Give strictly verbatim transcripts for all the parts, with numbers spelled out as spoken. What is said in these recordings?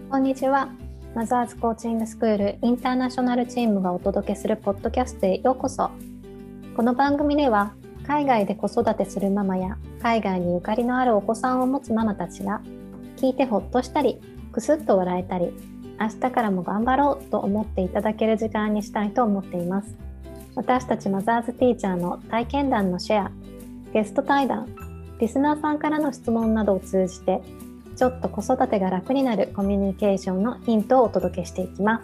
こんにちは。マザーズコーチングスクールインターナショナルチームがお届けするポッドキャストへようこそ。この番組では海外で子育てするママや海外にゆかりのあるお子さんを持つママたちが聞いてほっとしたりくすっと笑えたり明日からも頑張ろうと思っていただける時間にしたいと思っています。私たちマザーズティーチャーの体験談のシェア、ゲスト対談、リスナーさんからの質問などを通じてちょっと子育てが楽になるコミュニケーションのヒントをお届けしていきます。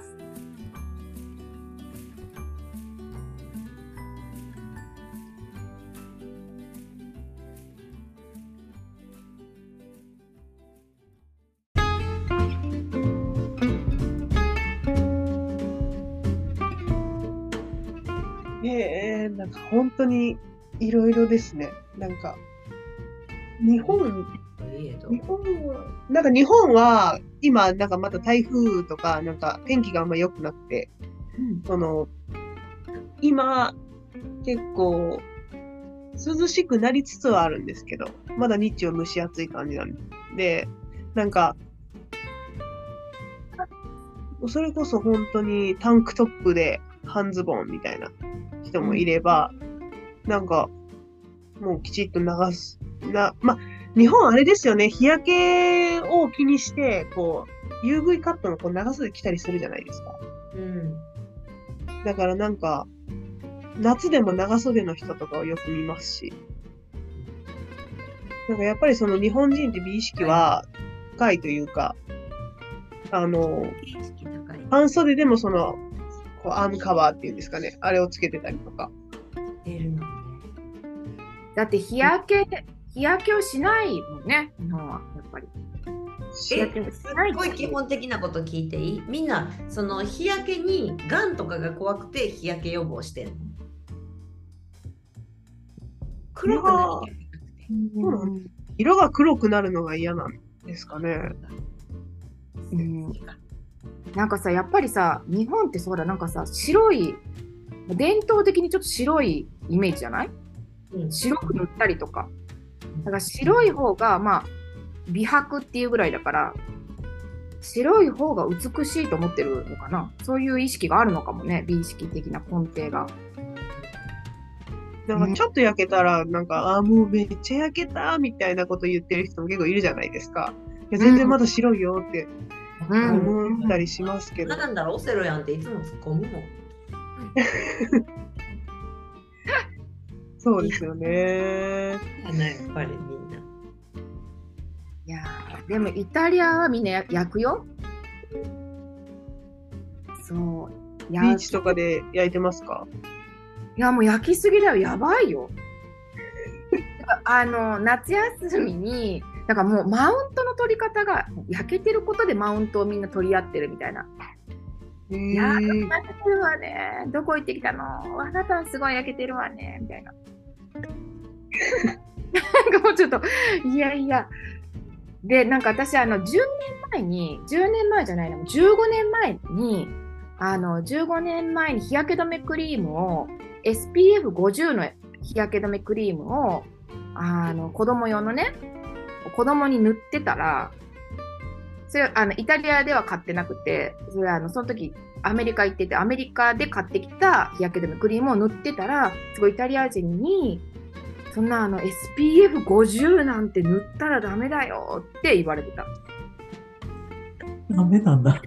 えー、なんか本当にいろいろですね。なんか日本日本は、なんか日本は今なんかまた台風とかなんか天気があんま良くなくて、うん、その今結構涼しくなりつつはあるんですけど、まだ日中は蒸し暑い感じなんで、なんかそれこそ本当にタンクトップで半ズボンみたいな人もいれば、うん、なんかもうきちっと流すな、ま日本あれですよね、日焼けを気にして、こう、ユーブイ カットのこう長袖着たりするじゃないですか。うん。だからなんか、夏でも長袖の人とかをよく見ますし。なんかやっぱりその日本人って美意識は高いというか、あの、半袖でもその、こうアームカバーっていうんですかね、あれをつけてたりとか。 出るのね。だって日焼け、日焼けをしないもんね、日本はやっぱり。 え、すっごい基本的なこと聞いていい？みんなその日焼けにがんとかが怖くて日焼け予防してるの？黒くなりたくて。 うん、色が黒くなるのが嫌なんですかね。 うん、なんかさ、やっぱりさ、日本ってそうだ、なんかさ、白い、伝統的にちょっと白いイメージじゃない？うん、白く塗ったりとか。だから白い方が、まあ、美白っていうぐらいだから、白い方が美しいと思ってるのかな。そういう意識があるのかもね、美意識的な根底が。 なんかちょっと焼けたら、なんか、ああ、もうめっちゃ焼けたみたいなこと言ってる人も結構いるじゃないですか。いや全然まだ白いよって思ったりしますけど。 うん、なんだろう、オセロやんっていつも突っ込むもん。 そうですよね。 やっぱりみんな。 いやでもイタリアはみんな焼くよ。そう。 ビーチとかで焼いてますか？ いやもう焼きすぎだよ、やばいよ。あの夏休みになんかもうマウントの取り方が焼けてることでマウントをみんな取り合ってるみたいな。いやー、焼けてるわね。どこ行ってきたの？あなたはすごい焼けてるわね。みたいな。なんかもうちょっと、いやいや。で、なんか私、あの、じゅうねんまえに、じゅうねんまえじゃないの、じゅうごねんまえに、あの、じゅうごねんまえに日焼け止めクリームを、エスピーエフごじゅう の日焼け止めクリームを、あの、子供用のね、子供に塗ってたら、それあのイタリアでは買ってなくて、それあのその時アメリカ行ってて、アメリカで買ってきた日焼け止めクリームを塗ってたら、すごいイタリア人にそんなあの エスピーエフごじゅう なんて塗ったらダメだよって言われてた。 ダメなんだ。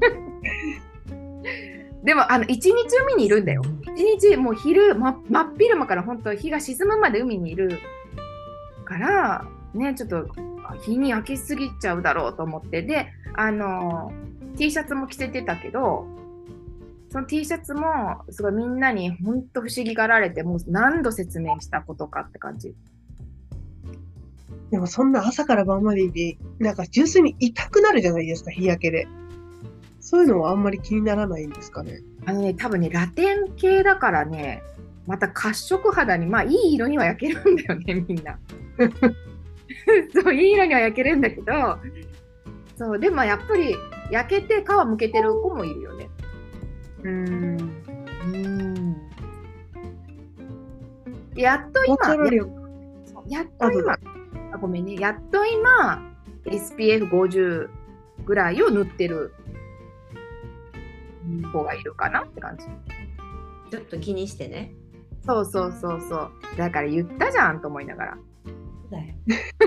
でもあの一日海にいるんだよ。一日もう昼、ま、真っ昼間から本当日が沈むまで海にいるからね、ちょっと日に焼けすぎちゃうだろうと思って、で、あの T シャツも着せてたけど、その T シャツもすごいみんなに本当不思議がられて、もう何度説明したことかって感じ。 でもそんな朝から晩までいて、なんか純粋に痛くなるじゃないですか、日焼けで。そういうのはあんまり気にならないんですかね。 あのね、多分ね、ラテン系だからね、また褐色肌に、まあいい色には焼けるんだよね、みんな。そう、いい色には焼けるんだけど、そう、でもやっぱり焼けて皮むけてる子もいるよね。うーん。うーん。やっと今、やっと今、あ、ごめんね、やっと今、エスピーエフごじゅうぐらいを塗ってる子がいるかなって感じ。 ちょっと気にしてね。 そうそうそうそう。だから言ったじゃんと思いながら。 だよ。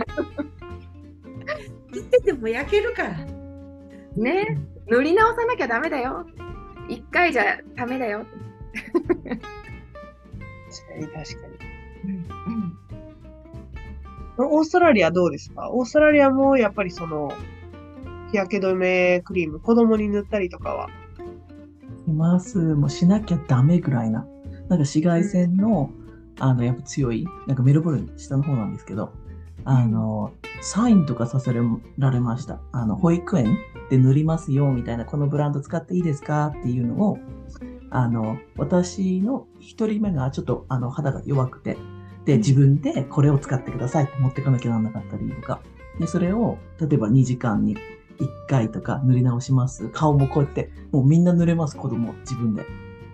言ってても焼けるから。 ね、塗り直さなきゃダメだよ。一回じゃダメだよ。 確かに確かに。 うんうん、オーストラリアどうですか？オーストラリアもやっぱりその日焼け止めクリーム、子供に塗ったりとかは？ します。もうしなきゃダメぐらいな。なんか紫外線の、あの、やっぱ強い、なんかメルボルン下の方なんですけど、あの、サインとかさせられました。あの、保育園で塗りますよ、みたいな、このブランド使っていいですかっていうのを、あの、私の一人目がちょっと、あの、肌が弱くて、で、自分でこれを使ってくださいって持ってかなきゃならなかったりとか、で、それを、例えばにじかんにいっかいとか塗り直します。顔もこうやって、もうみんな塗れます、子供、自分で。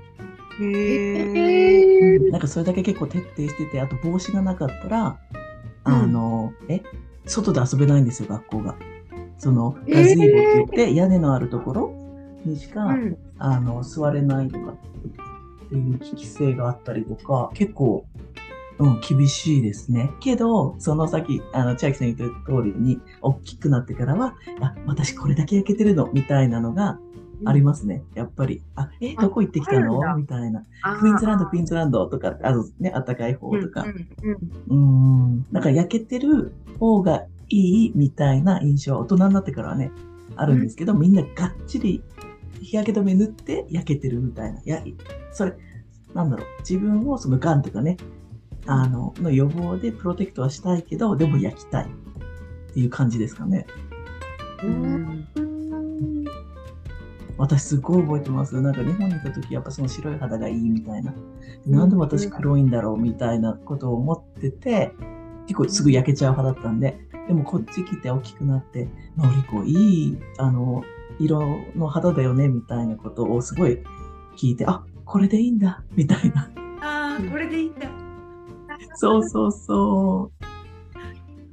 へー。 なんかそれだけ結構徹底してて、あと帽子がなかったら、あの、うん、え、外で遊べないんですよ、学校が。その、ガズイボって言って、屋根のあるところにしか、うん、あの、座れないとかっていう規制があったりとか、結構、うん、厳しいですね。けど、その先、あの、千秋さん言った通りに、大きくなってからは、あ、私これだけ焼けてるの、みたいなのがありますね。やっぱり。あ、え、どこ行ってきたのみたいな。クイーンズランド、クイーンズランドとか、あのね、あったかい方とか。うん、うん。なんか焼けてる方がいいみたいな印象は大人になってからはね、あるんですけど、みんながっちり日焼け止め塗って焼けてるみたいな。いや、それ、なんだろう、自分をそのガンとかね、あの、の予防でプロテクトはしたいけど、でも焼きたいっていう感じですかね。うん、私すっごい覚えてます。なんか日本にいた時やっぱその白い肌がいいみたいな。なんで私黒いんだろうみたいなことを思ってて、結構すぐ焼けちゃう派だったんで、でもこっち来て大きくなって、のりこいい、あの、色の肌だよねみたいなことをすごい聞いて、あ、これでいいんだみたいな。 ああ、これでいいんだ。 そうそうそう。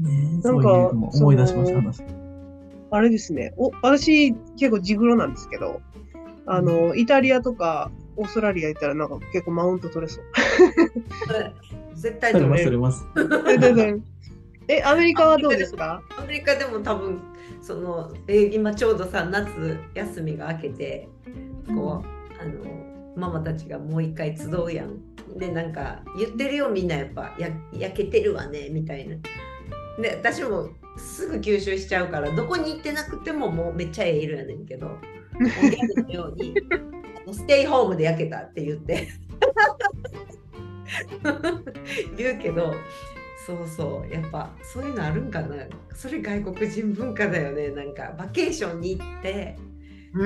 ねえ、そういうのも思い出しました話。 あれですね。お、私結構地黒なんですけど、あの、うん、イタリアとかオーストラリア行ったらなんか結構マウント取れそう。 絶対取れる。 取れます。 え、アメリカはどうですか？ アメリカでも多分そのえ今ちょうどさ夏休みが明けてこう、うん、あのママたちがもう一回集うやん。でなんか言ってるよみんなやっぱや焼けてるわねみたいな。で私もすぐ吸収しちゃうからどこに行ってなくてももうめっちゃええ色やねんけどもうギャルのようにステイホームで焼けたって言って言うけどそうそうやっぱそういうのあるんかな。それ外国人文化だよね。なんかバケーションに行って、うん、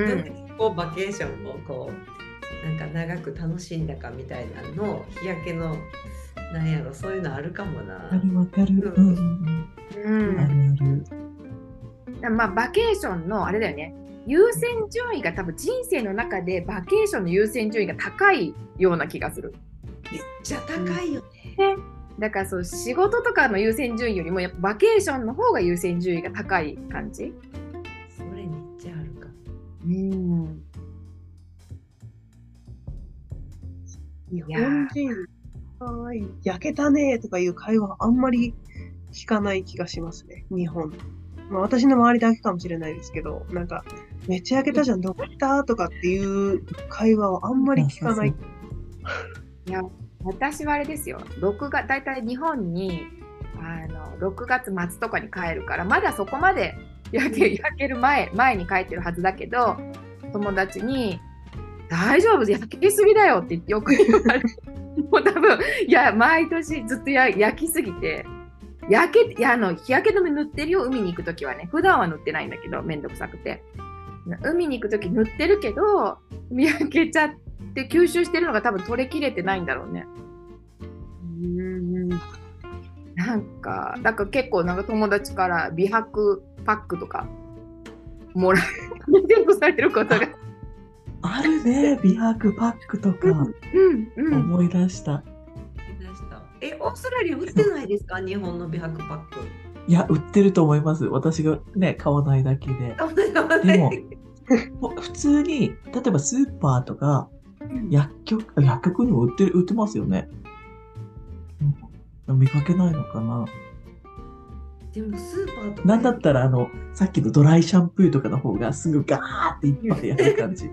こうバケーションをこうなんか長く楽しんだかみたいなの日焼けのなんやろそういうのあるかもな。 あるわかる。うん。うん、あるある。まあバケーションのあれだよね。優先順位が多分人生の中でバケーションの優先順位が高いような気がする。 めっちゃ高いよね。ねだからそう仕事とかの優先順位よりもやっぱバケーションの方が優先順位が高い感じ。 それめっちゃあるか。 うん。 日本人はい、焼けたねとかいう会話あんまり聞かない気がしますね、日本。まあ私の周りだけかもしれないですけど、なんか、めっちゃ焼けたじゃん、どこ行ったとかっていう会話をあんまり聞かない。 いや、私はあれですよ、ろくがつ、だいたい日本にあのろくがつ末とかに帰るから、まだそこまで焼け、焼ける前、前に帰ってるはずだけど、友達に、大丈夫、焼けすぎだよって言ってよく言われる。もう多分いや毎年ずっとや焼きすぎて焼けいやあの日焼け止め塗ってるよ。海に行くときはね、普段は塗ってないんだけどめんどくさくて海に行くとき塗ってるけど焼けちゃって吸収してるのが多分取れきれてないんだろうね。うーんなんかだから結構なんか友達から美白パックとかもらうプレゼントされることがあるね、美白パックとか、 うんうん、 思い出した。 え、オーストラリア売ってないですか？日本の美白パック。 いや、売ってると思います。私がね、買わないだけで。でも、普通に、例えばスーパーとか、薬局、薬局にも売ってる、売ってますよね。見かけないのかな。 でもスーパーとか。 なんだったら、あの、さっきのドライシャンプーとかの方がすぐガーっていっぱいやる感じ。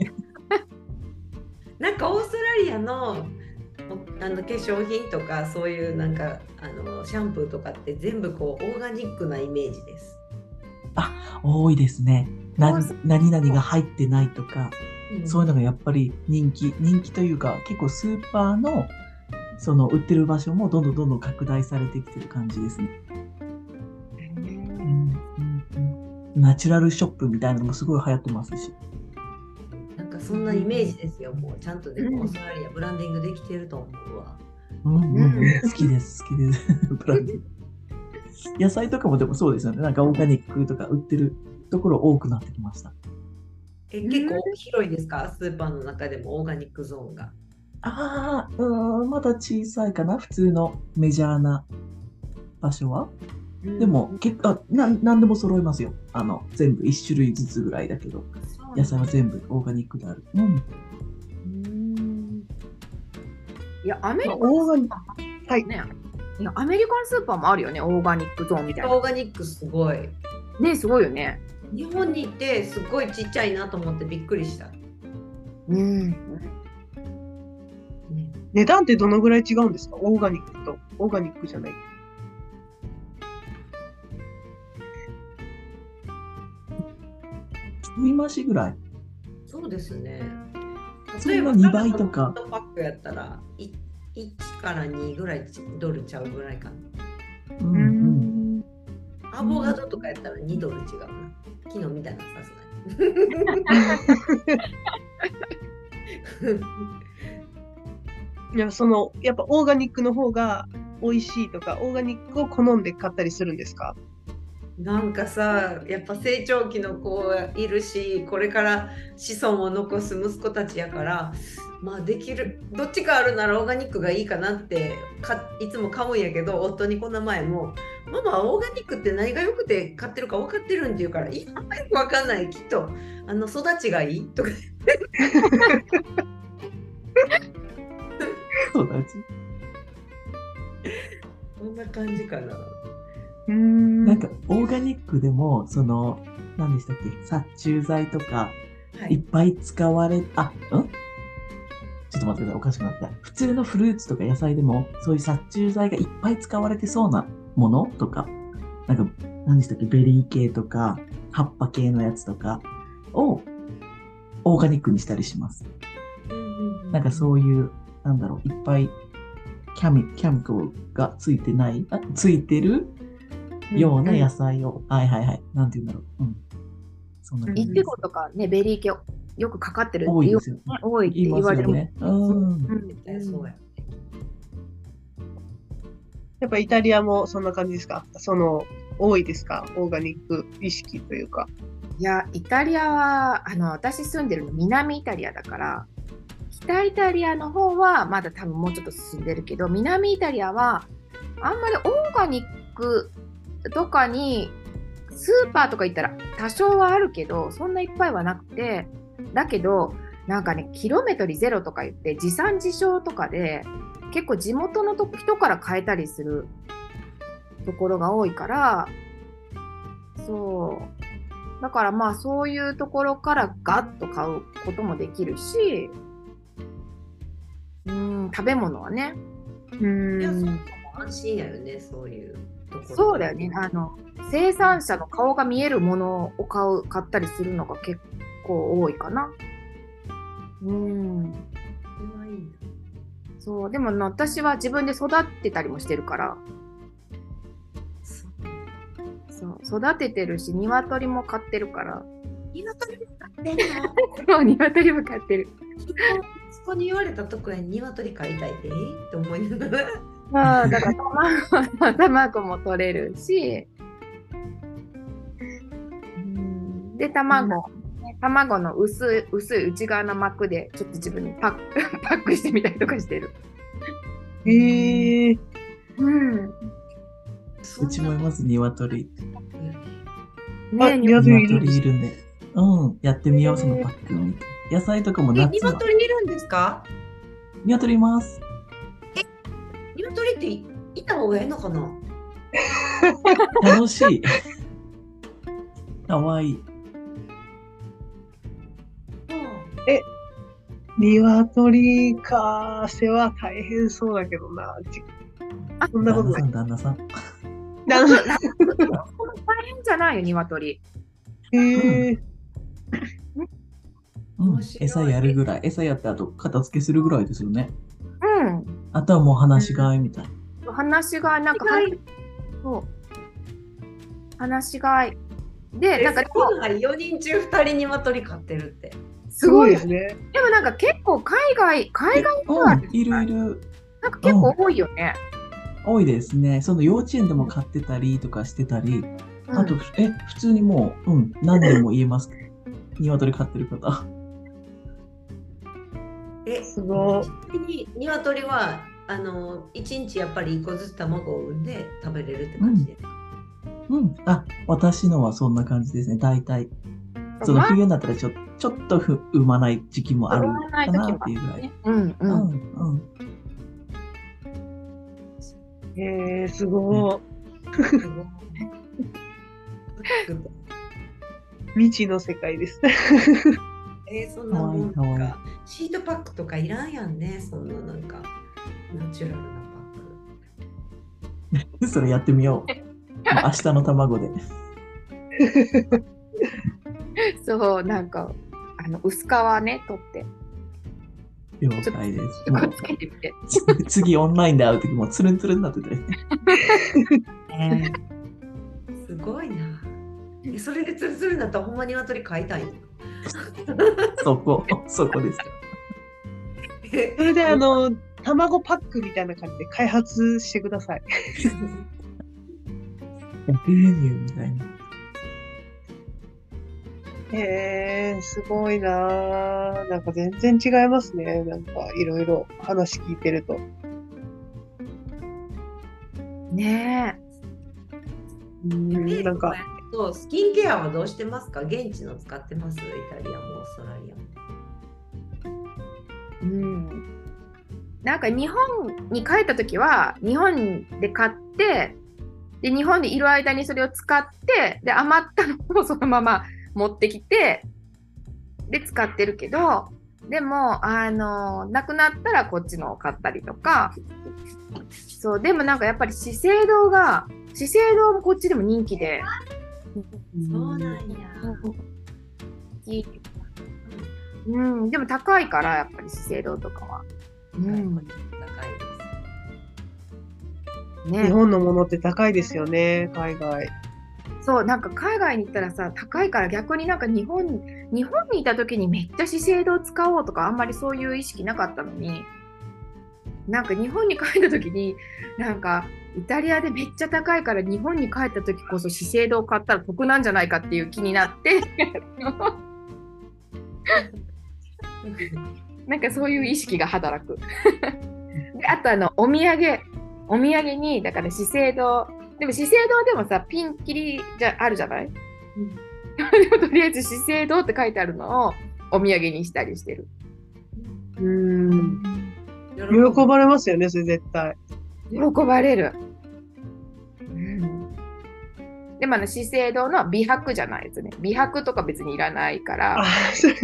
なんかオーストラリアのあの化粧品とかそういうなんかあのシャンプーとかって全部こうオーガニックなイメージです。 あ、多いですね。な何々が入ってないとか、うん、そういうのがやっぱり人気、人気というか、結構スーパーのその売ってる場所もどんどんどんどん拡大されてきてる感じですね。うんうんうん、ナチュラルショップみたいなのもすごい流行ってますし。 そんなイメージですよ。もうちゃんとね、オーストラリアブランディングできてると思うわ。 うんうんうん、好きです、好きです。ブランディング。野菜とかもでもそうですよね。なんかオーガニックとか売ってるところ多くなってきました。 え、結構広いですか？スーパーの中でもオーガニックゾーンが。 ああ、うん、まだ小さいかな。普通のメジャーな場所は。でも結構な何でも揃いますよ。あの全部一種類ずつぐらいだけど、野菜は全部オーガニックである。うん。 うんいやアメリカンオーガニック、はいね。いやアメリカンスーパーもあるよね。オーガニックゾーンみたいな。 オーガニックすごい。 ねすごいよね。 日本に行ってすごいちっちゃいなと思ってびっくりした。 うん。ね、 値段ってどのぐらい違うんですか？オーガニックとオーガニックじゃない。 ちょい増しぐらい。 そうですね。 例えばにばいとか。 パックやったらいちからにぐらいドルちゃうぐらいかな。 うんうん、 アボカドとかやったらにドル違うな。昨日見たらさすがに。 いや、そのやっぱオーガニックの方が美味しいとか、オーガニックを好んで買ったりするんですか？ なんかさ、やっぱ成長期の子いるし、これから子孫を残す息子たちやから、まあできる、どっちかあるならオーガニックがいいかなってかいつも買うんやけど、夫にこの前もママオーガニックって何が良くて買ってるか分かってるんって言うから、いやあんまり分かんない、きっとあの育ちがいいとか育ちこんな感じかな。 うーんなんかオーガニックでもその何でしたっけ、殺虫剤とか、はい、いっぱい使われあうんちょっと待ってください、おかしくなった。普通のフルーツとか野菜でもそういう殺虫剤がいっぱい使われてそうなものとか、なんか何でしたっけ、ベリー系とか葉っぱ系のやつとかをオーガニックにしたりします。なんかそういうなんだろう、いっぱいキャミキャミカルがついてないあついてるような野菜を、うんうん、はいはいはい、なんて言うんだろう、うん、そんな感じです。 イチゴとかね、ベリー系よくかかってるって多いですよね。 多いって言われるね。 うん。そうや。 やっぱイタリアもそんな感じですか？その多いですか？オーガニック意識というか。 いや、イタリアはあの私住んでるの南イタリアだから、北イタリアの方はまだ多分もうちょっと進んでるけど、南イタリアはあんまりオーガニックとかにスーパーとか行ったら多少はあるけど、そんないっぱいはなくて、だけどなんかね、キロメトリゼロとか言って地産地消とかで結構地元のと人から買えたりするところが多いから、そうだからまあそういうところからガッと買うこともできるし、うん、食べ物はね、 うん、いや、そうそう安心やよね、そういうところ。 そうだよね、あの生産者の顔が見えるものを買う買ったりするのが結構多いかな。うん。そうでも私は自分で育てたりもしてるから。そう育ててるし、鶏も飼ってるから。 鶏も飼ってるの？ そう、鶏も飼ってる。 そこに言われたとこへ鶏飼いたいってって思いながら。 まあだから卵, 卵も取れるし、うんで卵、うん、卵の薄い薄い内側の膜でちょっと自分にパックパックしてみたりとかしてる。 へえ。 うん。 うちもいます、鶏。 あ、 ね、 鶏いるんです鶏いるんで。うん、やってみよう、そのパックを見て。野菜とかもえ、 夏は。 鶏いるんですか？ 鶏います。 鶏っていいた方がいいのかな？ 楽しい。かわいい。 鶏か、世話大変そうだけどな。じそんなことない。 旦那さん、旦那さん。 だ大変じゃないよ、鶏。 へえ。 うん面、白い餌やるぐらい。餌やってあと片付けするぐらいですよね。 うん。 あとはもう話し飼いみたいな。 話がなんか、 はいそう。話し飼い。で、 え、 なんかすごいよにん中ふたり鶏飼ってるって。 すごいよですね。 でもなんか結構海外、海外とはうん、いるいる。 なんか結構多いよね。 多いですね。その幼稚園でも飼ってたりとかしてたり、 うんあと、え、普通にもう、うん、何年も言えます。鶏飼ってる方。 え、 すごい。 ちなみに鶏はあのいちにちやっぱりいっこずつ卵を産んで食べれるって感じですか？ うん。あ、私のはそんな感じですね。大体。その冬になったらちょちょっとふ産まない時期もあるかなっていうぐらい。 うんう。 うんんうん。 へえ、すごい。未知の世界です。 えー、そんなもんかわいいかわか。シートパックとかいらんやんね、そんななんかナチュラルなパック。 それやってみよう。もう明日の卵で。 そう、なんか、あの薄皮ね、取って。 了解です。 ちょっともうつけてみて。 次オンラインで会うときもつるんつるんになってて。 えー、すごいな。え、それでツルツルになったらほんまに鶏飼いたいの？ そこ、そこです。 えそれであの、卵パックみたいな感じで開発してください。 コピーメニューみたいな。 へえ、すごいなぁ。なんか全然違いますね。なんかいろいろ話聞いてると。 ねうん、 でなんか、 そうスキンケアはどうしてますか？現地の使ってます？イタリアもオーストラリアも。 え。うん。なんか日本に帰った時は、日本で買って、で、日本にいる間にそれを使って、で、余ったのをそのまま持ってきて、で、使ってるけど、でも、あの、なくなったらこっちのを買ったりとか、そう、でもなんかやっぱり資生堂が、資生堂もこっちでも人気で、 そうなんや。 うん、でも高いから、やっぱり資生堂とかは。うん高いです。 ね、 日本のものって高いですよね、海外。 そう、なんか海外に行ったらさ、高いから逆になんか日本、日本にいた時にめっちゃ資生堂使おうとか、あんまりそういう意識なかったのに、なんか日本に帰った時に、なんかイタリアでめっちゃ高いから日本に帰った時こそ資生堂買ったら得なんじゃないかっていう気になってなんかそういう意識が働くで、あとあのお土産お土産にだから資生堂でも資生堂でもさピンキリじゃあるじゃない、うん、でもとりあえず資生堂って書いてあるのをお土産にしたりしてる。 うーん。喜ばれますよね、それ絶対。 喜ばれる。うん、でもあの資生堂の美白じゃないですね。美白とか別にいらないから。 あ、それ。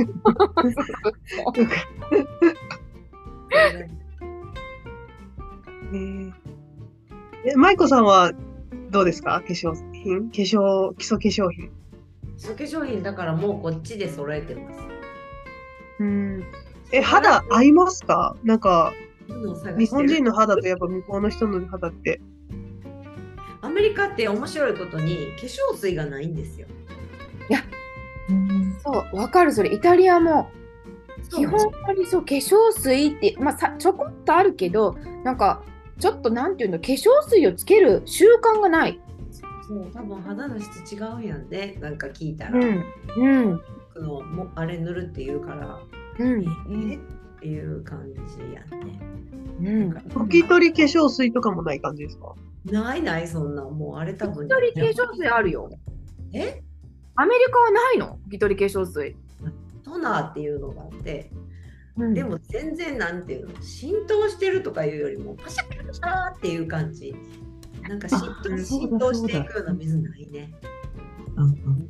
え、舞子さんはどうですか？化粧品、化粧、基礎化粧品。 基礎化粧品だからもうこっちで揃えてます。 うん。え、肌合いますか？なんか、日本人のの肌とやっぱ向こうの人の肌って。 アメリカって面白いことに化粧水がないんですよ。 いや、そう、わかる、それ。イタリアも基本にそう化粧水って、まあ、さちょこっとあるけど、なんかちょっとなんていうの、化粧水をつける習慣がない。 そう多分肌の質違うやんね。なんか聞いたら、 うんうんのもあれ塗るって言うから、 うん、 ええいう感じやね。 うん。 拭き取り化粧水とかもない感じですか？ ないないそんなもうあれ多分。 拭き取り化粧水あるよ。 え？ アメリカはないの？拭き取り化粧水。 トナーっていうのがあって、 うん、 でも全然なんていうの浸透してるとかいうよりもパシャパシャっていう感じ。なんか浸透浸透していくような水ないね。 うんうん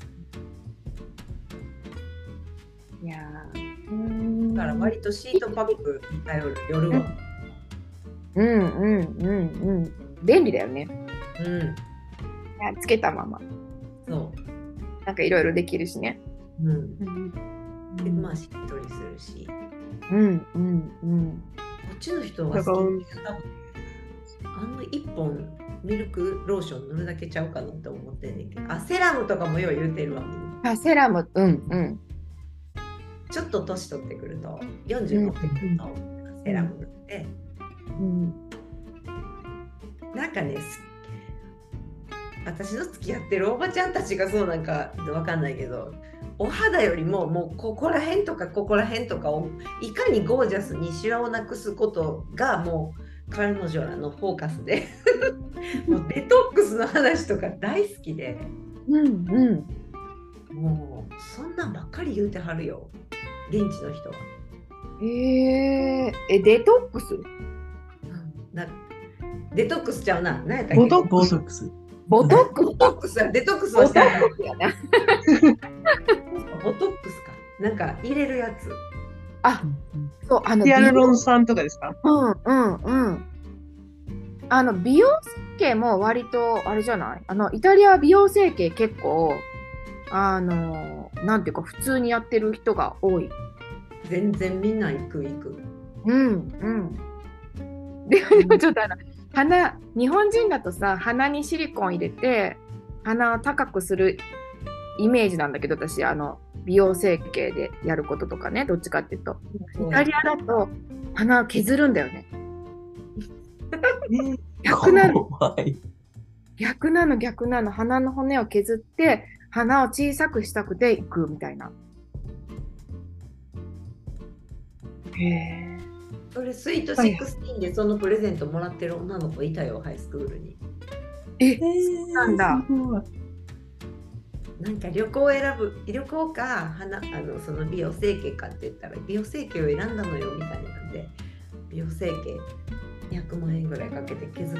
いやー、 だから割とシートパックに頼る夜は。 うんうんうんうん便利だよね。 うん。 いやつけたままそなんかいろいろできるしね。 う。うん。 うんでまあしっとりするし。 うんうんうんこっちの人は好きで多分あの一本ミルクローション塗るだけちゃうかなって思ってんねんけど。あセラムとかもよう言うてるわみんな。 あセラムうんうんちょっと年取ってくるとよんじゅう持ってくると、うん、セラム塗って、 うん、 なんかね私の付き合ってるおばちゃんたちがそうなんかわかんないけどお肌よりももうここら辺とかここら辺とかをいかにゴージャスにシワをなくすことがもう彼女らのフォーカスでもうデトックスの話とか大好きで、 うんうんもうそんなんばっかり言うてはるよ現地の人は。 へええデトックス、うん、 なデトックスちゃうな。何やったっけ？ ボトックス。 ボトックス。 ボトックスはデトックスはしてない。 ボトックスやね。 ボトックスか。なんか入れるやつ。 あ、そうあのヒアルロン酸とかですか？ うんうんうん。あの美容整形も割とあれじゃない？あのイタリア美容整形結構あのなんていうか普通にやってる人が多い。 全然みんな行く行く。 うんうん。でもちょっとあの鼻日本人だとさ鼻にシリコン入れて鼻を高くするイメージなんだけど私あの美容整形でやることとかねどっちかっていうとイタリアだと鼻を削るんだよね。逆なの逆なの逆なの鼻の骨を削って鼻を小さくしたくていくみたいな。へえ。 それスイートシックスティーンでそのプレゼントもらってる女の子いたよハイスクールに。 え、そうなんだ。 なんか旅行を選ぶ旅行か花あのその美容整形かって言ったら美容整形を選んだのよみたいなんで美容整形にひゃくまんえんぐらいかけて削った。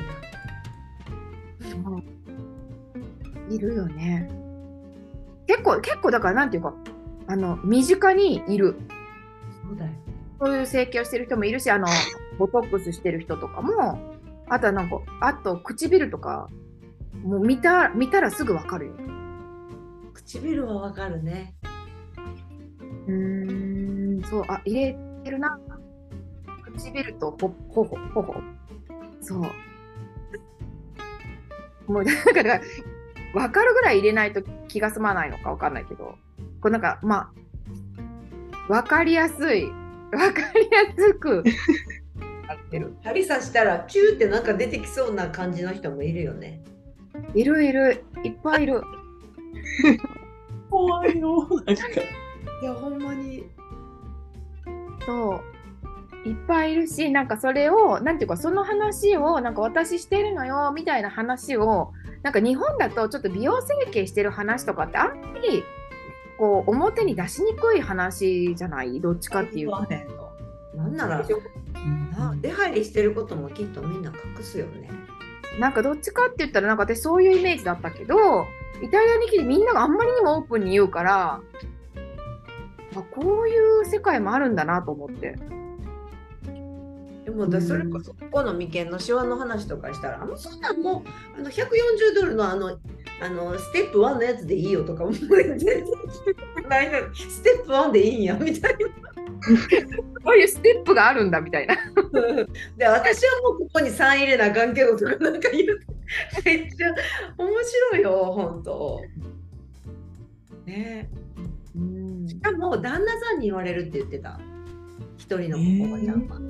いるよね。結構結構だからなんていうかあの身近にいる。 そうだよ。 そういう整形をしてる人もいるし、あのボトックスしてる人とかも、あとはなんかあと唇とかもう見た見たらすぐわかるよ。 唇はわかるね。 うーん、そうあ入れてるな。唇とほほほほほ。そう。もうだからわかるぐらい入れないと気が済まないのかわかんないけど、これなんかまあわかりやすい。わかりやすくなってる。 針刺したらチューってなんか出てきそうな感じの人もいるよね。 いるいるいっぱいいる。 怖いよなんか。 いやほんまにそういっぱいいるしなんかそれをなんていうかその話をなんか私してるのよみたいな話をなんか日本だとちょっと美容整形してる話とかってあんまりこう表に出しにくい話じゃないどっちかっていうと。 なんなら出入りしてることもきっとみんな隠すよね。 なんかどっちかって言ったらなんか私そういうイメージだったけどイタリアに来てみんながあんまりにもオープンに言うからあこういう世界もあるんだなと思って。 でも私それこそここの眉間のシワの話とかしたら、あのそんなんもうあのひゃくよんじゅうドルのあのあのステップワンのやつでいいよとかもう全然ないのにステップワンでいいんやみたいな。 こういうステップがあるんだみたいな。 で私はもうここにさん入れなあかんけどとかなんか言うてめっちゃ面白いよ本当。ねえ、うん、しかも旦那さんに言われるって言ってた一人のおばちゃんは。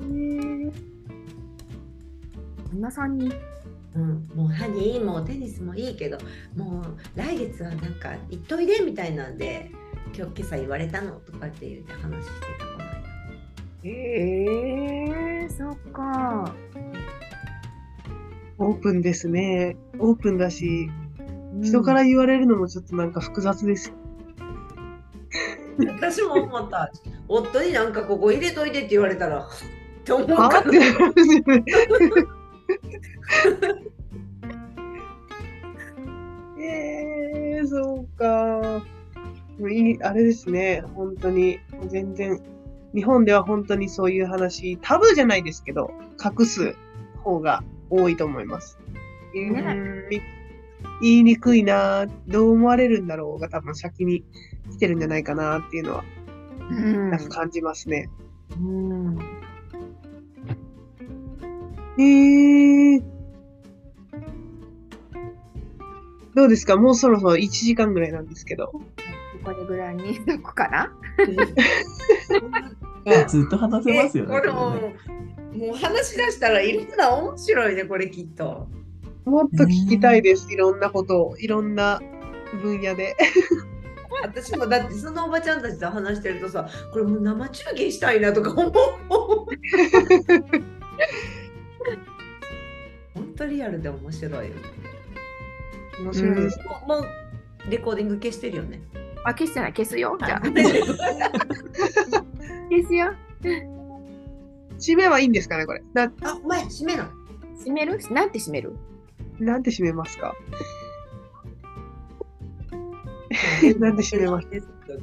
旦那さんに、 うん、もうハニーもうテニスもいいけどもう来月はなんか行っといでみたいなんで今日今朝言われたのとかって言って話してたかな。 へえ、そっか。 オープンですね。オープンだし、人から言われるのもちょっとなんか複雑ですよ。 私も思った。夫になんかここ入れといてって言われたら、って思うはかな。 ってえー、そうか。もういい、あれですね。本当に、全然、日本では本当にそういう話、タブーじゃないですけど、隠す方が多いと思います。うーん、み言いにくいな、どう思われるんだろうが多分先に来てるんじゃないかなっていうのは、 うんなんか感じますね。 うんえー、どうですか？もうそろそろいちじかんぐらいなんですけど。 これぐらいにしとくかな。 ずっと話せますよね。 えこれもこれねもう話し出したらいろんな面白いね、これきっと。 もっと聞きたいです。いろんなことを、いろんな分野で。 私もだってそのおばちゃんたちと話してるとさ、これもう生中継したいなとか思う。本当リアルで面白いよね。 面白いです。 もうもうレコーディング消してるよね。 あ、消してない、消すよ。じゃあ。 消消すよ。 締めはいいんですかね、これ。な、 あ、お前閉めな。 閉める？なんて閉める？ なんて締めますか？なんで締めます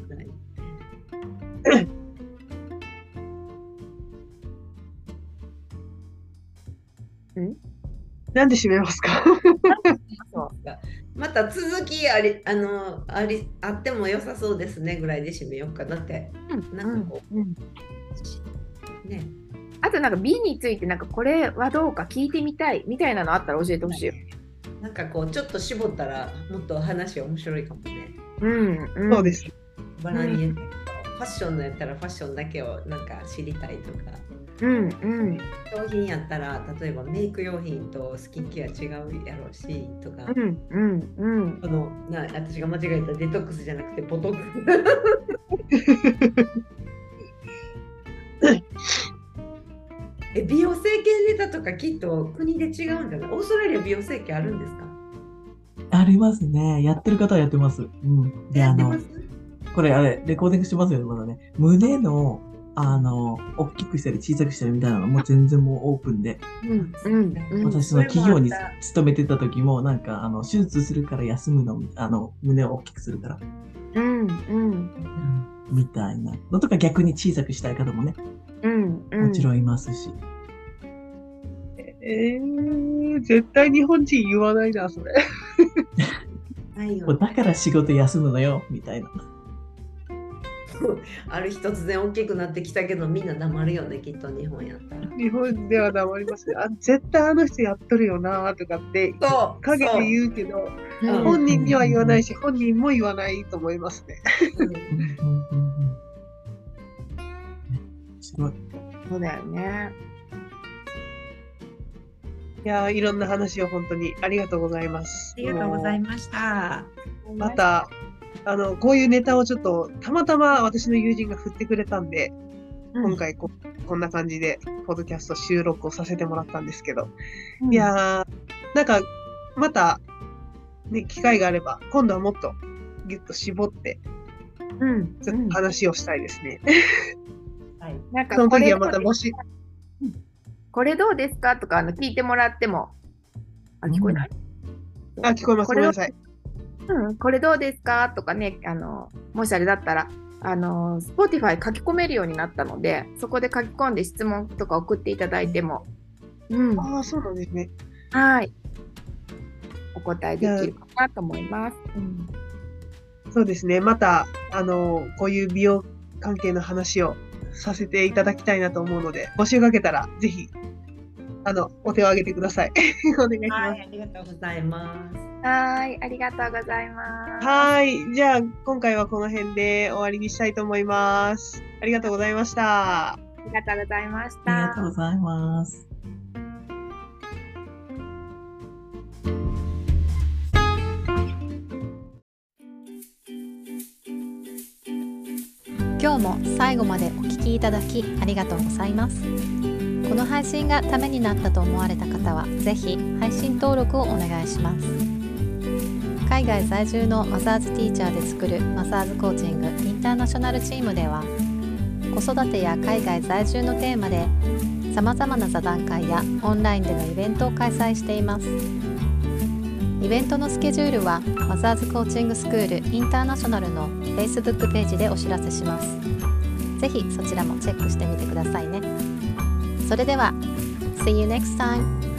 ん？ なんで締めますか？ そう。 また続きありあのありあっても良さそうですねぐらいで締めようかなって。 うんなんかこうんうんうね。 あとなんか B についてなんかこれはどうか聞いてみたいみたいなのあったら教えてほしいよ。 なんかこうちょっと絞ったらもっと話面白いかもね。 うん、うん、 そうです。 バラに言ったけど、ファッションのやったらファッションだけをなんか知りたいとか。 うんうん商品やったら例えばメイク用品とスキンケア違うやろうしとか、 うんうんうんあのな私が間違えたデトックスじゃなくてボトックスえ美容整形ネタとかきっと国で違うんじゃない？オーストラリア美容整形あるんですか？ ありますね。やってる方はやってます。うん。で、あのやってます、 これあれ、レコーディングしてますよね、まだね。胸の、あの、大きくしたり小さくしたりみたいなのも全然もうオープンで。 うんうんうん私、その企業にそれもあっ勤めてた時も、なんか、あの、手術するから休むの、あの、胸を大きくするから。 うんうんうんみたいなのとか逆に小さくしたい方もね、 うんうんもちろんいますし。 えー、絶対日本人言わないな、それ。 ないよもうだから仕事休むのよ、みたいな。 ある日突然大きくなってきたけどみんな黙るよねきっと日本やったら。 日本では黙りますね。あ、絶対あの人やっとるよな、とかって、 そう陰で言うけど、 うん本人には言わないし、本人も言わないと思いますね。 そううんうんうんうんすごい。 そうだよね。 いやー、いろんな話を本当にありがとうございます。 ありがとうございました。 また、あの、こういうネタをちょっと、たまたま私の友人が振ってくれたんで、 うん今回こ、こんな感じで、ポッドキャスト収録をさせてもらったんですけど、 うんいやー、なんか、また、ね、機会があれば、今度はもっと、ぎゅっと絞って、 うんちょっと話をしたいですね。 はい。 なんかそのこれ時はまた募集、 これどうですかとかあの聞いてもらっても、あ、聞こえない？ あ、聞こえます。ごめんなさい。 うん、これどうですかとかね、あのもしあれだったら、あの Spotify 書き込めるようになったので、そこで書き込んで質問とか送っていただいても、うん、 ああ、そうなんですね。 はい、お答えできるかなと思います。うんそうですね。また、あの、こういう美容関係の話をさせていただきたいなと思うので、募集かけたら、ぜひ、あの、お手を挙げてください。お願いします。 はい、ありがとうございます。 はい、ありがとうございます。 はい。じゃあ、今回はこの辺で終わりにしたいと思います。ありがとうございました。 ありがとうございましありがとうた。 ございます。 今今日も最後までお聞きいただきありがとうございます。この配信がためになったと思われた方は、ぜひ配信登録をお願いします。海外在住のマザーズティーチャーで作るマザーズコーチングインターナショナルチームでは、子育てや海外在住のテーマでさまざまな座談会やオンラインでのイベントを開催しています。イベントのスケジュールはマザーズコーチングスクールインターナショナルの Facebook ページでお知らせします。ぜひそちらもチェックしてみてくださいね。それでは See you next time!